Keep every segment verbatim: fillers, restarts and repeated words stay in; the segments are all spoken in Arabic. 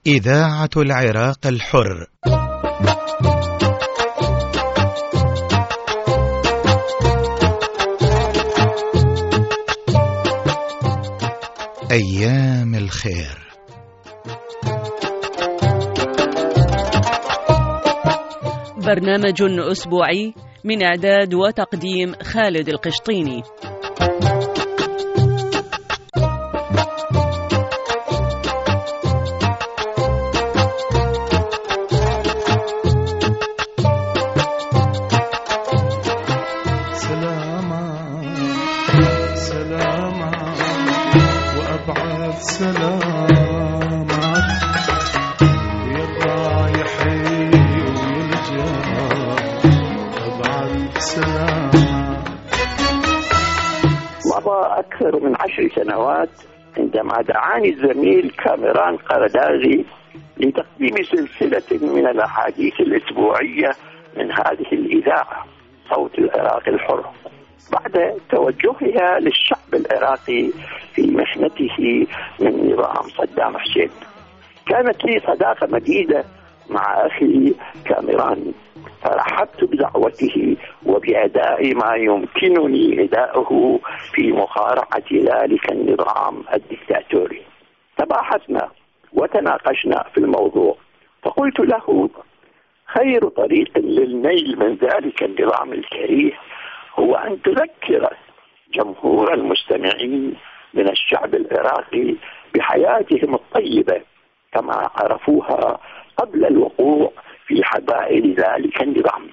إذاعة العراق الحر. أيام الخير. برنامج أسبوعي من إعداد وتقديم خالد القشطيني. أكثر من عشر سنوات عندما دعاني الزميل كاميران قرداغي لتقديم سلسلة من الأحاديث الأسبوعية من هذه الإذاعة صوت العراق الحر، بعد توجهها للشعب العراقي في محنته من نظام صدام حسين. كانت لي صداقة مديدة مع أخي كاميران، فرحبت بدعوته وبأداء ما يمكنني أداءه في مقارعة ذلك النظام الدكتاتوري. تباحثنا وتناقشنا في الموضوع، فقلت له: خير طريق للنيل من ذلك النظام الكريه هو أن تذكر جمهور المستمعين من الشعب العراقي بحياتهم الطيبة كما عرفوها قبل الوقوع في حبائل ذلك النظام،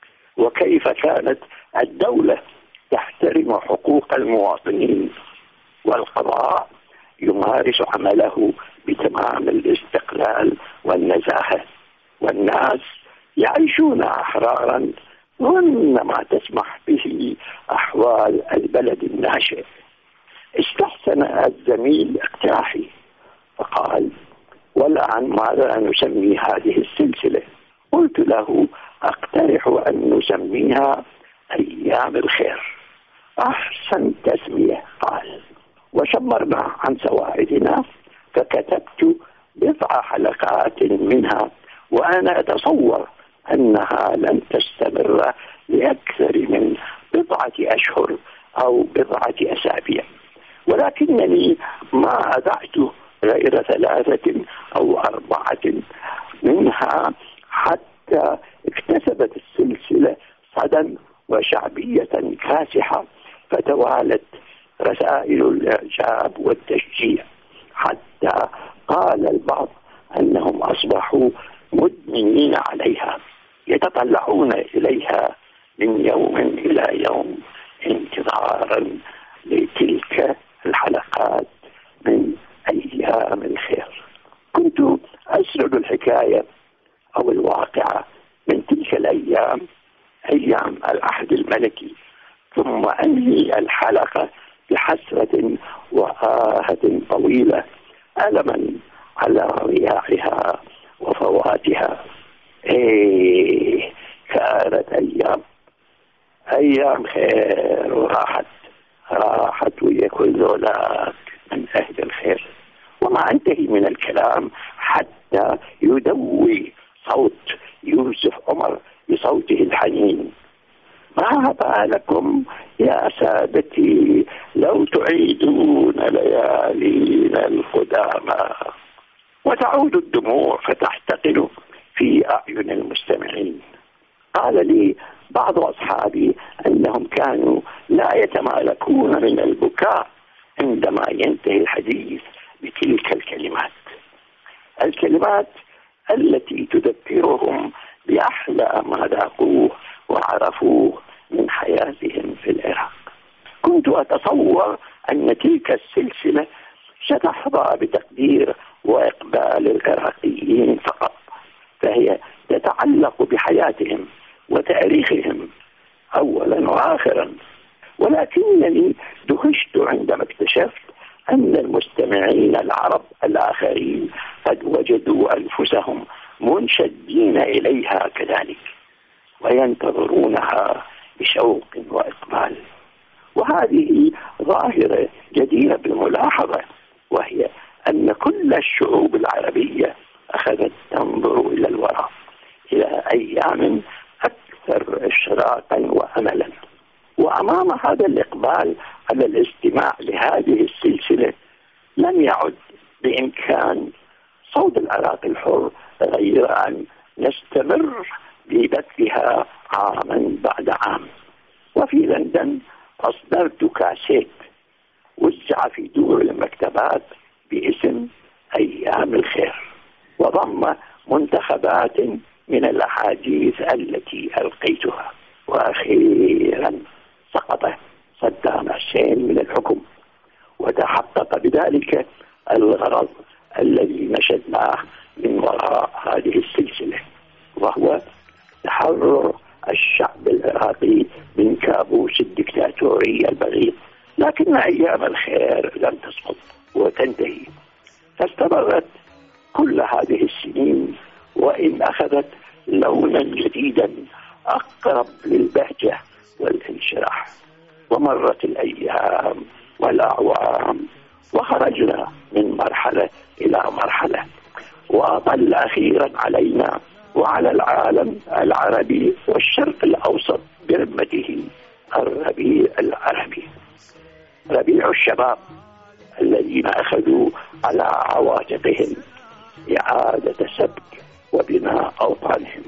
وكيف كانت الدولة تحترم حقوق المواطنين والقضاء يمارس عمله بتمام الاستقلال والنزاهة، والناس يعيشون أحرارا ضمن ما تسمح به أحوال البلد الناشئ. استحسن الزميل اقتراحي فقال: والآن ماذا نسمي هذه السلسلة؟ قلت له: أقترح أن نسميها أيام الخير. أحسن تسمية، قال. وشمرنا عن سواعدنا، فكتبت بضع حلقات منها، وأنا أتصور أنها لن تستمر لأكثر من بضعة أشهر أو بضعة أسابيع، ولكنني ما أضعت غير ثلاثة أو أربعة منها حتى اكتسبت السلسلة صدى وشعبية كاسحة، فتوالت رسائل الإعجاب والتشجيع، حتى قال البعض أنهم أصبحوا مدمنين عليها، يتطلعون إليها من يوم إلى يوم انتظارا لتلك الحلقات من أيام الخير. كنت أسرد الحكاية أو الواقعة من تلك الأيام، أيام العهد الملكي، ثم أنهي الحلقة بحسرة وآهة طويلة ألما على ضياعها وفواتها. إيه، كانت أيام أيام خير، وراحت راحت ويا كل ذولاك من أهل الخير. وما أنتهي من الكلام حتى يدوي صوت يوسف عمر بصوته الحنين: ما بالكم يا سادتي لو تعيدون ليالينا القدامى. وتعود الدموع فتحتقن في أعين المستمعين. قال لي بعض أصحابي أنهم كانوا لا يتمالكون من البكاء عندما ينتهي الحديث بتلك الكلمات، الكلمات التي تذكرهم بأحلى ما ذاقوه وعرفوه من حياتهم في العراق. كنت أتصور أن تلك السلسلة ستحظى بتقدير وإقبال العراقيين فقط، فهي تتعلق بحياتهم وتاريخهم أولا وآخرا. ولكنني دهشت عندما اكتشفت أن المستمعين العرب الآخرين قد وجدوا أنفسهم منشدين إليها كذلك، وينتظرونها بشوق وإقبال. وهذه ظاهرة جديرة بالملاحظة، وهي أن كل الشعوب العربية أيام أكثر إشراقا وأملا. وأمام هذا الإقبال على الاستماع لهذه السلسلة لم يعد بإمكان صوت العراق الحر غير أن نستمر ببثها عاما بعد عام. وفي لندن أصدرت كاسيت وزع في دور المكتبات باسم أيام الخير، وضم منتخبات من الأحاديث التي ألقيتها. وأخيرا سقط صدام حسين من الحكم، وتحقق بذلك الغرض الذي نشدناه من وراء هذه السلسلة، وهو تحرر الشعب العراقي من كابوس الدكتاتورية البغيض. لكن أيام الخير لم تسقط وتنتهي، فاستمرت كل هذه السنين، وإن أخذت لونا جديدا أقرب للبهجة والانشراح. ومرت الأيام والأعوام، وخرجنا من مرحلة إلى مرحلة، وأطل أخيرا علينا وعلى العالم العربي والشرق الأوسط برمته الربيع العربي، ربيع الشباب الذين أخذوا على عواتقهم إعادة سبك وبناء أوطانهم،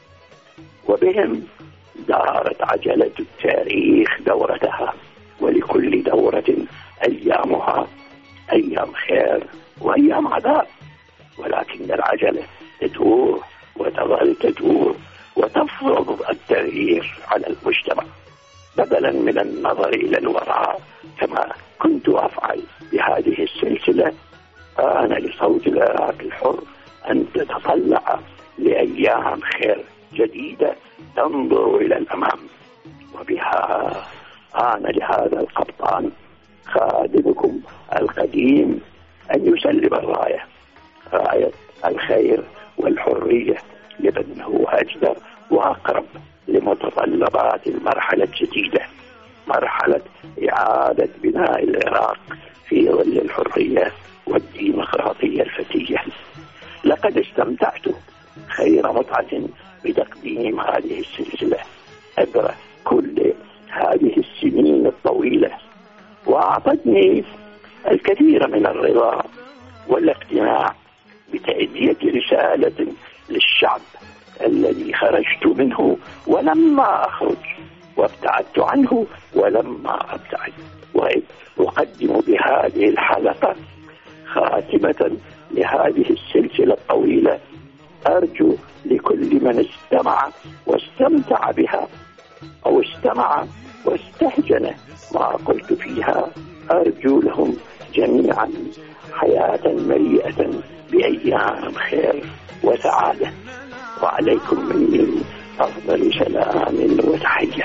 وبهم دارت عجلة التاريخ دورتها، ولكل دورة أيامها، أيام خير وأيام عذاب، ولكن العجلة تدور وتظل تدور وتفرض التغيير على المجتمع بدلا من النظر إلى الوراء كما كنت أفعل بهذه السلسلة. آن لصوت العراق الحر أن تتطلع لأيام خير جديدة تنظر إلى الأمام، وبها آن لهذا القبطان خادمكم القديم أن يسلم الراية، راية الخير والحرية، لمن هو أجدر وأقرب لمتطلبات المرحلة الجديدة، مرحلة إعادة بناء العراق في ظل الحرية والديمقراطية الفتية. لقد استمتعت خير متعة بتقديم هذه السلسلة عبر كل هذه السنين الطويلة، وأعطتني الكثير من الرضا والاقتناع بتأدية رسالة للشعب الذي خرجت منه ولما أخرج، وابتعدت عنه ولما أبتعد. وأقدم بهذه الحلقة خاتمة لهذه السلسلة الطويلة، أرجو لكل من استمع واستمتع بها أو استمع واستهجن ما قلت فيها، أرجو لهم جميعا حياة مليئة بأيام خير وسعادة. وعليكم مني أفضل سلام وتحية.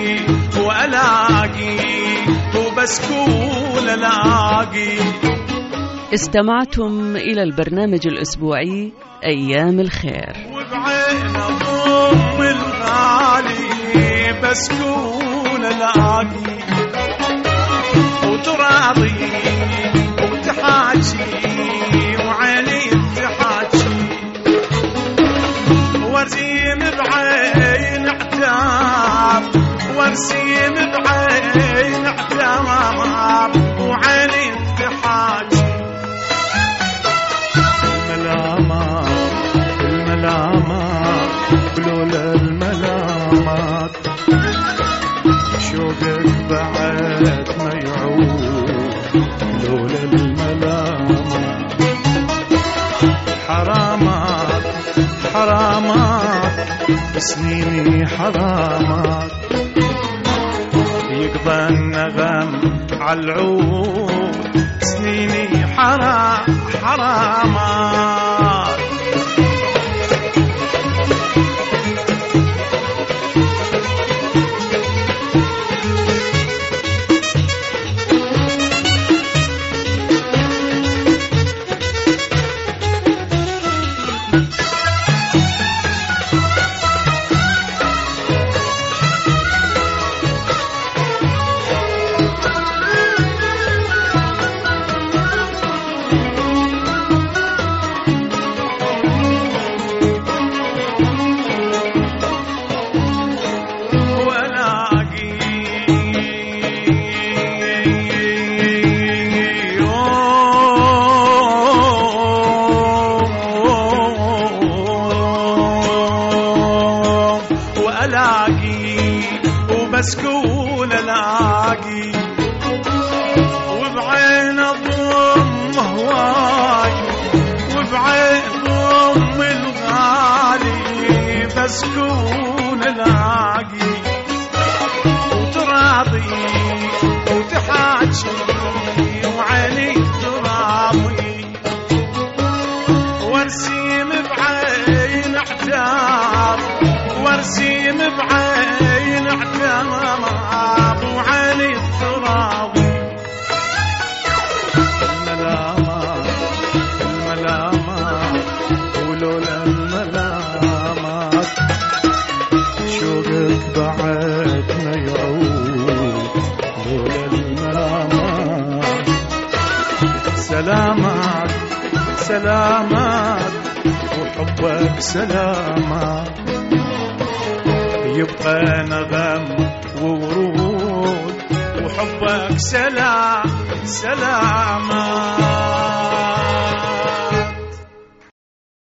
وألاقي وبسكون ألاقي. استمعتم إلى البرنامج الأسبوعي أيام الخير، وبعين أضم الغالي بسكون ألاقي، وتراضي وتحاجي وعيني تحاجي، وارسيم بعين اعتاب وارسيم بعين اعتاب وعيني تحاجي. الملامات الملامات لولا الملامات شوقك بعد ما يعود، لولا الملامات حرامات حرامات سنيني حرامات، يقضى النغم عالعود سنيني حرام حرامات. مسكون الاقي وبعين الضم هواي وبعين ضم الغالي مسكون الاقي وتراضي وتحاجي وعيني تراضي وارسيم بعين احتار وارسيم بعين احتار وعيني تراضي الملامات الملامات ولولا الملامات شوقك بعدنا يعود لولا الملامات سلامات سلامات وحبك سلامات يبقى نغم وورود وحبك سلام سلامات